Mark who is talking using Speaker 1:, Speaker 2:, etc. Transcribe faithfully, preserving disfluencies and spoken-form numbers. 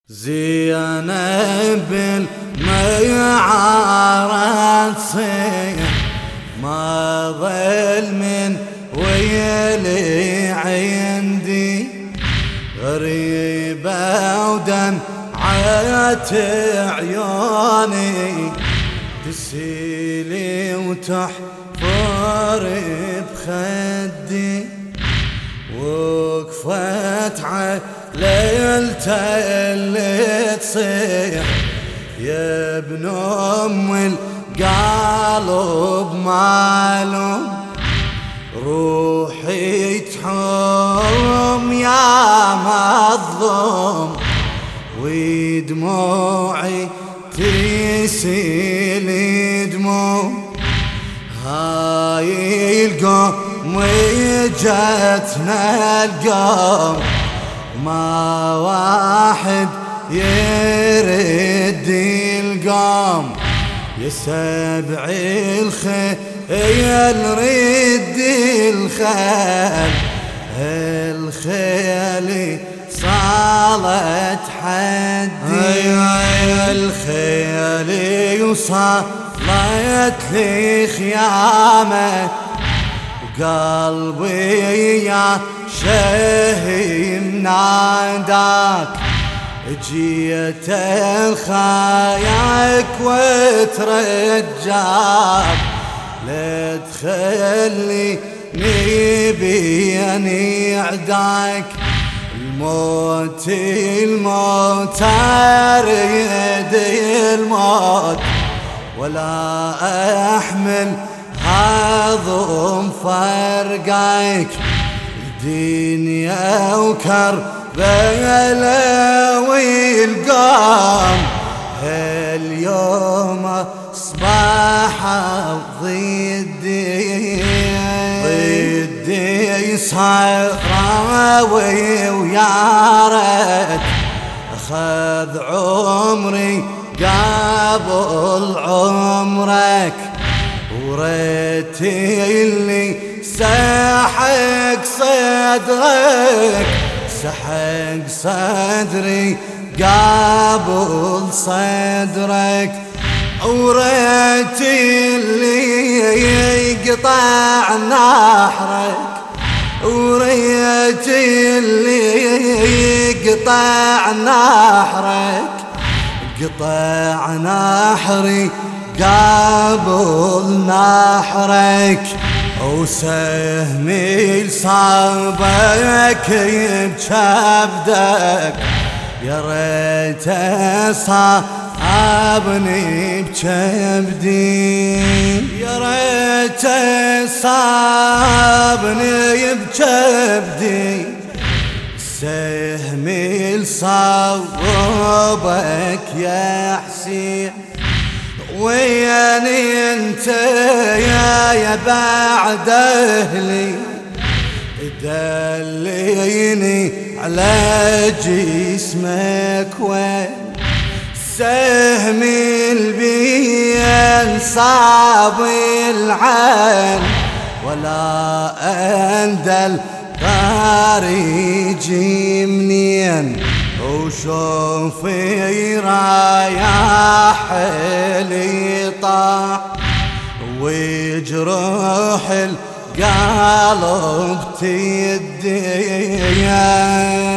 Speaker 1: زينب الميعار تصيح ما ظل من ويلي عندي غريبة ودمعة عيوني تسيلي وتحفر بخدي وقفت ليلته اللي تصيح يا ابن ام القلب معلوم روحي تحوم يا مظلوم ودموعي تسيل دموع هاي القوم وجتنا القوم ما واحد يرد القوم يا سبع الخيل رد الخيل الخيل صالت حدي الخيل وصالت لي خيامه وقلبي يا شهيم ناداك جيت الخايعك وترجاك لا تخليني بين عداك الموت الموت اريد الموت ولا احمل هضم فرقك الدنيا وكربلا والقام اليوم اصبح ضدي ضدي صحراوي ويا ريت اخذ عمري قبل عمرك وريت اللي سحق صدرك سحق صدري قبل صدرك وريت اللي يقطع نحرك وريت اللي يقطع نحرك قطع نحري قبل نحرك وسهمي لصابك بجبدك يا ريت صابني بجبدي يا ريت صابني بجبدي سهمي لصوبك يا حسين وين انت يا يا بعد اهلي دليني على جسمك وين سهمي البين صعب العين ولا اندل طاري منين وشوفي رايح لي طاح وجروح القلب تدي